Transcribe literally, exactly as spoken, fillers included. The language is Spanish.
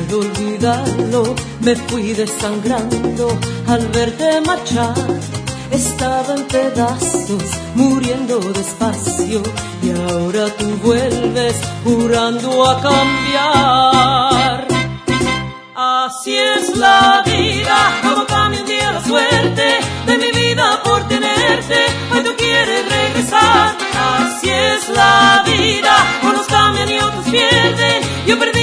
puedo olvidarlo, me fui desangrando al verte marchar. Estaba en pedazos, muriendo despacio, y ahora tú vuelves jurando a cambiar. Así es la vida, como cambia un día la suerte de mi vida por tenerte, hoy tú quieres regresar. Así es la vida, unos cambian y otros pierden, yo perdí